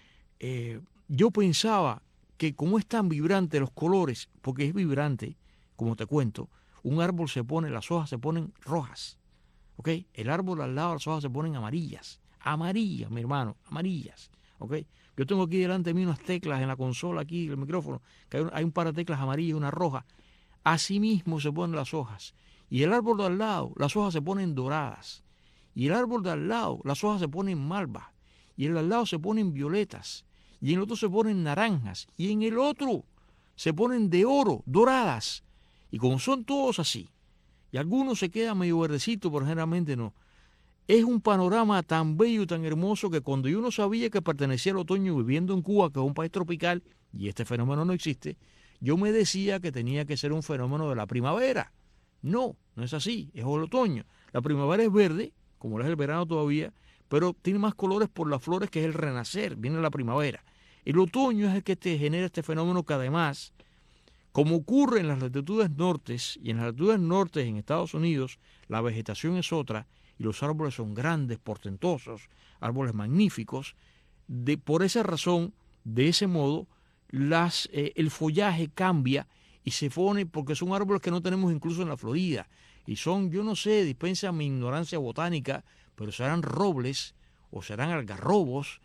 yo pensaba que como es tan vibrante los colores, porque es vibrante, como te cuento, un árbol las hojas se ponen rojas, ¿ok? El árbol al lado, las hojas se ponen amarillas, mi hermano, amarillas, ¿ok? Yo tengo aquí delante de mí unas teclas en la consola, aquí, el micrófono, que hay un par de teclas amarillas y una roja. Así mismo se ponen las hojas. Y el árbol de al lado, las hojas se ponen doradas. Y el árbol de al lado, las hojas se ponen malvas. Y el de al lado se ponen violetas. Y en el otro se ponen naranjas. Y en el otro se ponen de oro, doradas. Y como son todos así, y algunos se quedan medio verdecitos, pero generalmente no, es un panorama tan bello y tan hermoso que cuando yo no sabía que pertenecía al otoño viviendo en Cuba, que es un país tropical, y este fenómeno no existe, yo me decía que tenía que ser un fenómeno de la primavera. No, no es así, es el otoño. La primavera es verde, como lo es el verano todavía, pero tiene más colores por las flores, que es el renacer, viene la primavera. El otoño es el que te genera este fenómeno que además, como ocurre en las latitudes nortes, y en las latitudes nortes en Estados Unidos, la vegetación es otra, y los árboles son grandes, portentosos, árboles magníficos. Por esa razón, de ese modo, el follaje cambia y se pone, porque son árboles que no tenemos incluso en la Florida, y son, yo no sé, dispensa mi ignorancia botánica, pero serán robles o serán algarrobos,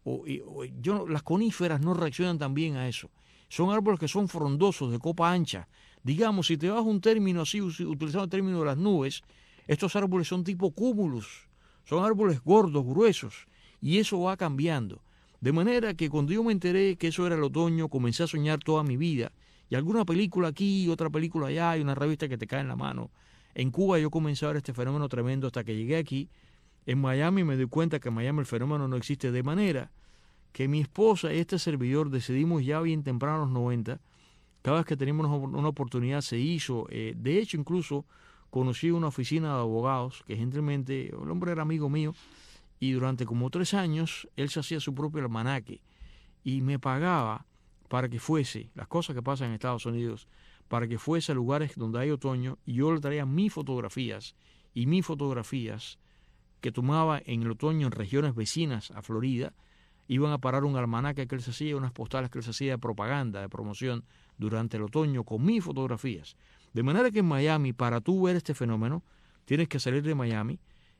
las coníferas no reaccionan tan bien a eso. Son árboles que son frondosos, de copa ancha. Digamos, si te vas a un término así, utilizando el término de las nubes, estos árboles son tipo cúmulos, son árboles gordos, gruesos, y eso va cambiando. De manera que cuando yo me enteré que eso era el otoño, comencé a soñar toda mi vida. Y alguna película aquí, otra película allá, y una revista que te cae en la mano. En Cuba yo comencé a ver este fenómeno tremendo hasta que llegué aquí. En Miami me di cuenta que en Miami el fenómeno no existe, de manera que mi esposa y este servidor decidimos ya bien temprano en los 90, cada vez que teníamos una oportunidad se hizo. De hecho, incluso conocí una oficina de abogados, que gentilmente, el hombre era amigo mío, y durante como 3 años él se hacía su propio almanaque y me pagaba para que fuese, las cosas que pasan en Estados Unidos, para que fuese a lugares donde hay otoño, y yo le traía mis fotografías que tomaba en el otoño en regiones vecinas a Florida, iban a parar un almanaque que él se hacía, unas postales que él se hacía de propaganda, de promoción durante el otoño con mis fotografías. De manera que en Miami, para tú ver este fenómeno, tienes que salir de Miami,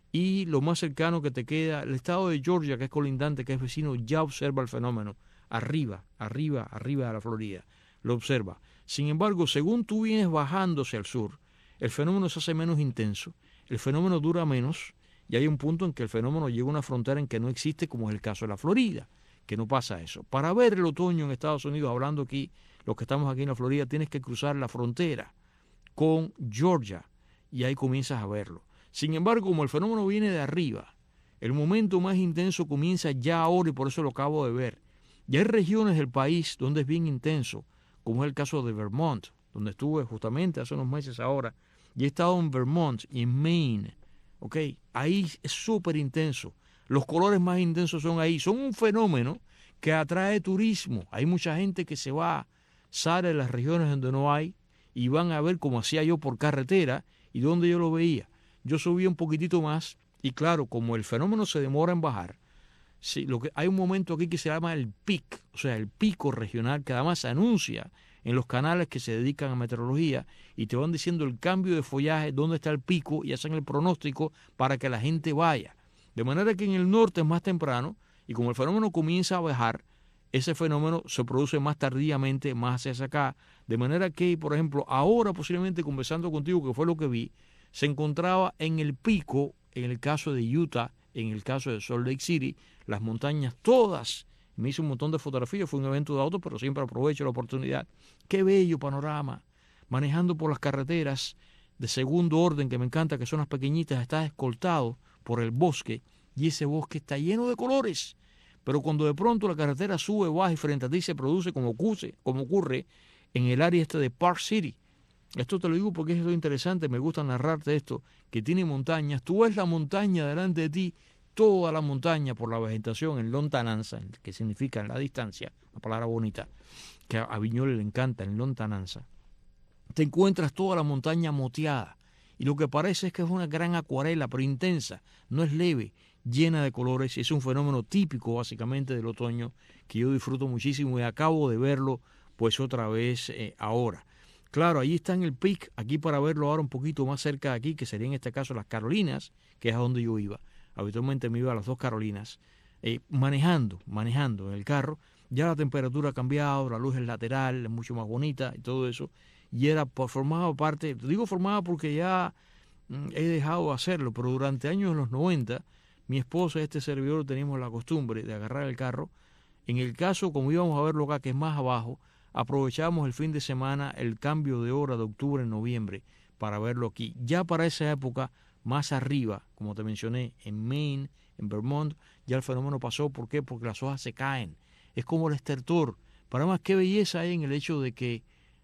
y lo más cercano que te queda, el estado de Georgia, que es colindante, que es vecino, ya observa el fenómeno, arriba de la Florida, lo observa. Sin embargo, según tú vienes bajando hacia el sur, el fenómeno se hace menos intenso, el fenómeno dura menos, y hay un punto en que el fenómeno llega a una frontera en que no existe, como es el caso de la Florida, que no pasa eso. Para ver el otoño en Estados Unidos, hablando aquí, los que estamos aquí en la Florida, tienes que cruzar la frontera con Georgia, y ahí comienzas a verlo. Sin embargo, como el fenómeno viene de arriba, el momento más intenso comienza ya ahora, y por eso lo acabo de ver. Ya hay regiones del país donde es bien intenso, como es el caso de Vermont, donde estuve justamente hace unos meses ahora, y he estado en Vermont y en Maine, ¿ok? Ahí es súper intenso. Los colores más intensos son ahí. Son un fenómeno que atrae turismo. Hay mucha gente que se va, sale de las regiones donde no hay, y van a ver como hacía yo por carretera, y donde yo lo veía. Yo subía un poquitito más, y claro, como el fenómeno se demora en bajar, sí, hay un momento aquí que se llama el PIC, o sea, el pico regional, que además se anuncia en los canales que se dedican a meteorología, y te van diciendo el cambio de follaje, dónde está el pico, y hacen el pronóstico para que la gente vaya. De manera que en el norte es más temprano, y como el fenómeno comienza a bajar, ese fenómeno se produce más tardíamente, más hacia acá. De manera que, por ejemplo, ahora posiblemente conversando contigo, que fue lo que vi, se encontraba en el pico, en el caso de Utah, en el caso de Salt Lake City, las montañas todas. Me hice un montón de fotografías, fue un evento de auto, pero siempre aprovecho la oportunidad. Qué bello panorama, manejando por las carreteras de segundo orden, que me encanta, que son las pequeñitas, estás escoltado por el bosque, y ese bosque está lleno de colores. Pero cuando de pronto la carretera sube, baja, y frente a ti se produce como ocurre en el área de Park City. Esto te lo digo porque es lo interesante, me gusta narrarte esto, que tiene montañas. Tú ves la montaña delante de ti, toda la montaña por la vegetación en lontananza, que significa en la distancia, una palabra bonita, que a Viñola le encanta, en lontananza. te encuentras toda la montaña moteada y lo que parece es que es una gran acuarela, pero intensa, no es leve, llena de colores, y es un fenómeno típico básicamente del otoño que yo disfruto muchísimo y acabo de verlo pues otra vez ahora. Claro, ahí está en el Peak, aquí para verlo ahora un poquito más cerca de aquí, que sería en este caso las Carolinas, que es a donde yo iba. Habitualmente me iba a las 2 Carolinas, manejando en el carro. Ya la temperatura ha cambiado, la luz es lateral, es mucho más bonita y todo eso. Y formaba parte, digo formaba porque ya he dejado de hacerlo, pero durante años en los 90, mi esposa y este servidor teníamos la costumbre de agarrar el carro. En el caso, como íbamos a verlo acá, que es más abajo, aprovechábamos el fin de semana, el cambio de hora de octubre en noviembre para verlo aquí. Ya para esa época, más arriba, como te mencioné, en Maine, en Vermont, ya el fenómeno pasó. ¿Por qué? Porque las hojas se caen. Es como el estertor. Para más, qué belleza hay en el hecho de que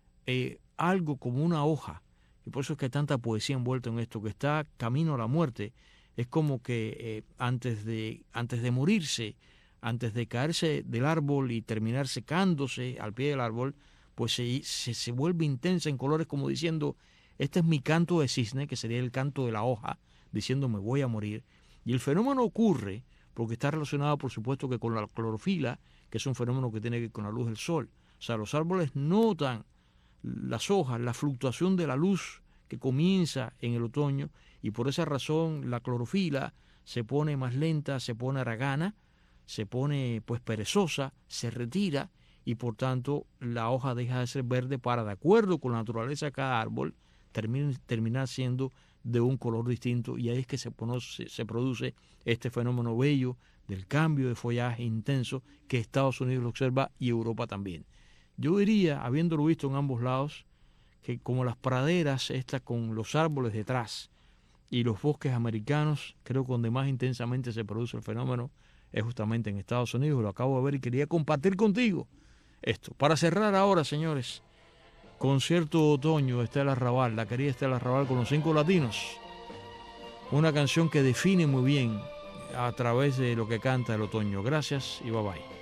algo como una hoja, y por eso es que hay tanta poesía envuelta en esto, que está camino a la muerte, es como que antes de morirse, antes de caerse del árbol y terminar secándose al pie del árbol, pues se vuelve intensa en colores, como diciendo, este es mi canto de cisne, que sería el canto de la hoja, diciendo me voy a morir. Y el fenómeno ocurre porque está relacionado, por supuesto, que con la clorofila, que es un fenómeno que tiene que ver con la luz del sol. O sea, los árboles notan las hojas, la fluctuación de la luz que comienza en el otoño, y por esa razón la clorofila se pone más lenta, se pone haragana, se pone pues perezosa, se retira, y por tanto la hoja deja de ser verde para, de acuerdo con la naturaleza de cada árbol, terminar siendo de un color distinto. Y ahí es que se produce este fenómeno bello del cambio de follaje intenso que Estados Unidos lo observa y Europa también. Yo diría, habiéndolo visto en ambos lados, que como las praderas estas con los árboles detrás y los bosques americanos, creo que donde más intensamente se produce el fenómeno es justamente en Estados Unidos. Lo acabo de ver y quería compartir contigo esto. Para cerrar ahora, señores, concierto otoño de Estela Raval, la querida Estela Raval con los 5 latinos. Una canción que define muy bien a través de lo que canta el otoño. Gracias y bye bye.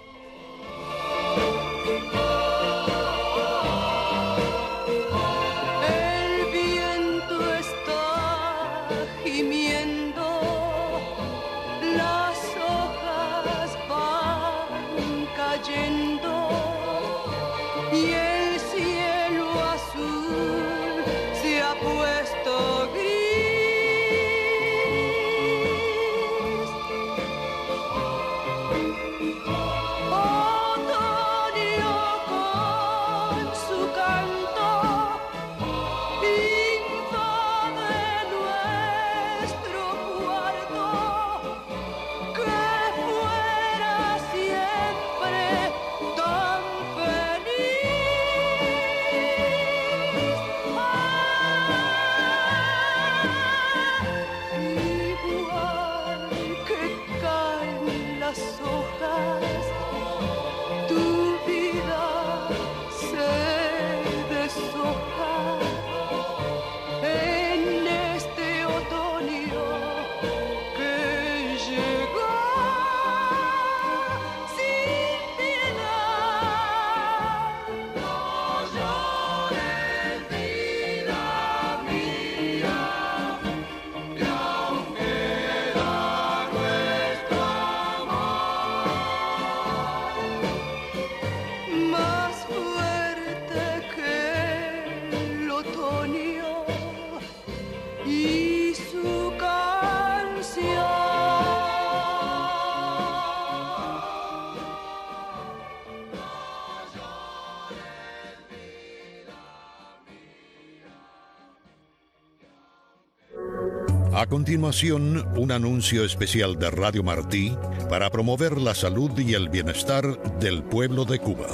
A continuación, un anuncio especial de Radio Martí para promover la salud y el bienestar del pueblo de Cuba.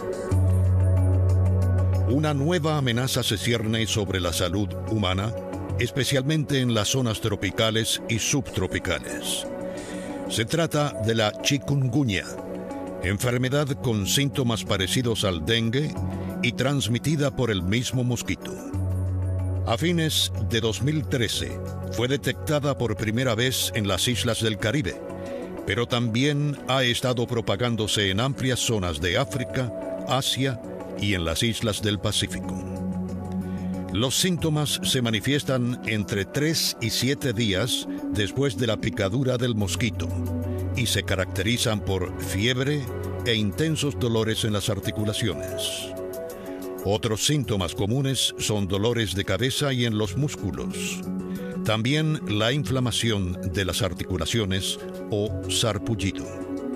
Una nueva amenaza se cierne sobre la salud humana, especialmente en las zonas tropicales y subtropicales. Se trata de la chikungunya, enfermedad con síntomas parecidos al dengue y transmitida por el mismo mosquito. A fines de 2013 fue detectada por primera vez en las islas del Caribe, pero también ha estado propagándose en amplias zonas de África, Asia y en las islas del Pacífico. Los síntomas se manifiestan entre 3 y 7 días después de la picadura del mosquito y se caracterizan por fiebre e intensos dolores en las articulaciones. Otros síntomas comunes son dolores de cabeza y en los músculos. También la inflamación de las articulaciones o sarpullido.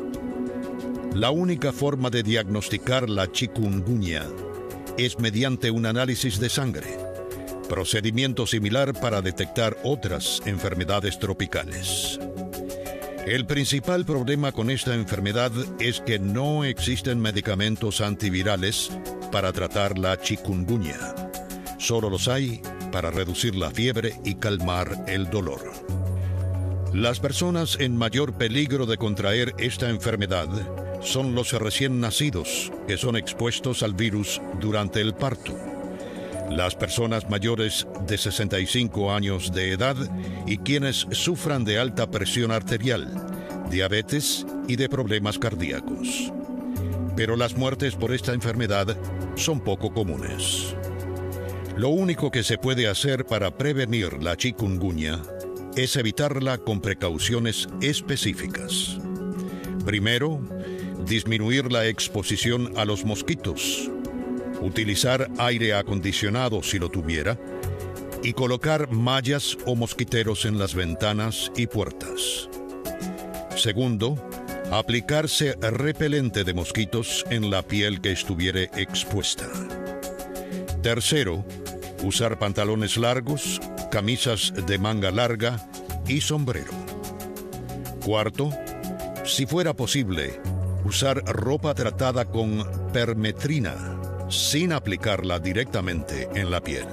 La única forma de diagnosticar la chikungunya es mediante un análisis de sangre, procedimiento similar para detectar otras enfermedades tropicales. El principal problema con esta enfermedad es que no existen medicamentos antivirales para tratar la chikungunya. Solo los hay para reducir la fiebre y calmar el dolor. Las personas en mayor peligro de contraer esta enfermedad son los recién nacidos, que son expuestos al virus durante el parto. Las personas mayores de 65 años de edad y quienes sufran de alta presión arterial, diabetes y de problemas cardíacos. Pero las muertes por esta enfermedad son poco comunes. Lo único que se puede hacer para prevenir la chikungunya es evitarla con precauciones específicas. Primero, disminuir la exposición a los mosquitos, utilizar aire acondicionado si lo tuviera, y colocar mallas o mosquiteros en las ventanas y puertas. Segundo, aplicarse repelente de mosquitos en la piel que estuviere expuesta. Tercero, usar pantalones largos, camisas de manga larga y sombrero. Cuarto, si fuera posible, usar ropa tratada con permetrina, sin aplicarla directamente en la piel.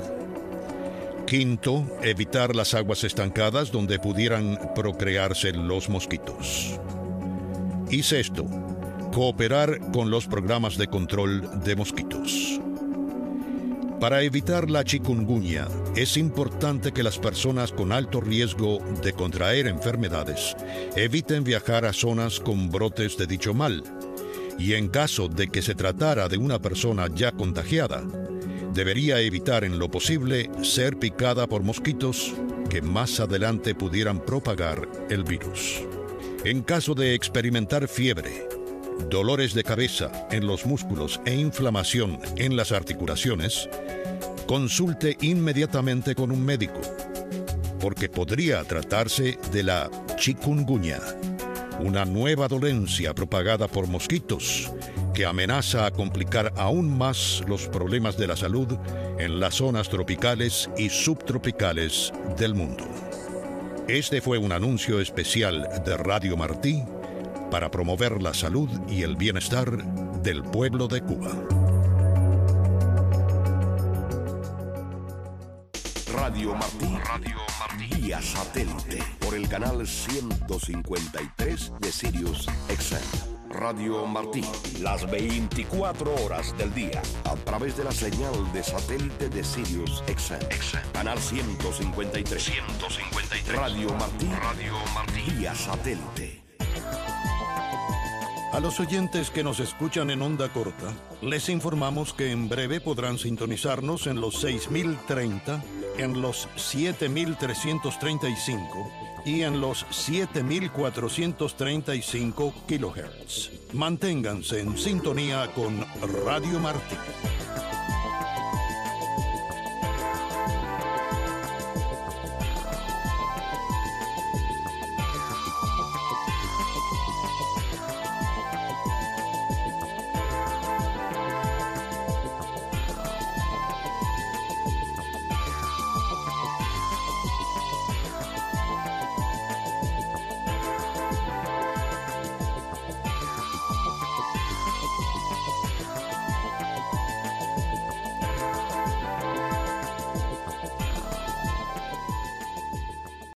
Quinto, evitar las aguas estancadas donde pudieran procrearse los mosquitos. Y sexto, cooperar con los programas de control de mosquitos. Para evitar la chikungunya, es importante que las personas con alto riesgo de contraer enfermedades eviten viajar a zonas con brotes de dicho mal, y en caso de que se tratara de una persona ya contagiada, debería evitar en lo posible ser picada por mosquitos que más adelante pudieran propagar el virus. En caso de experimentar fiebre, dolores de cabeza en los músculos e inflamación en las articulaciones, consulte inmediatamente con un médico, porque podría tratarse de la chikungunya, una nueva dolencia propagada por mosquitos que amenaza a complicar aún más los problemas de la salud en las zonas tropicales y subtropicales del mundo. Este fue un anuncio especial de Radio Martí para promover la salud y el bienestar del pueblo de Cuba. Radio Martí vía satélite por el canal 153 de Sirius XM. Radio Martí, las 24 horas del día, a través de la señal de satélite de Sirius XM. Canal 153. Radio Martí vía satélite. A los oyentes que nos escuchan en onda corta, les informamos que en breve podrán sintonizarnos en los 6030, en los 7335 y en los 7435 kHz. Manténganse en sintonía con Radio Martí.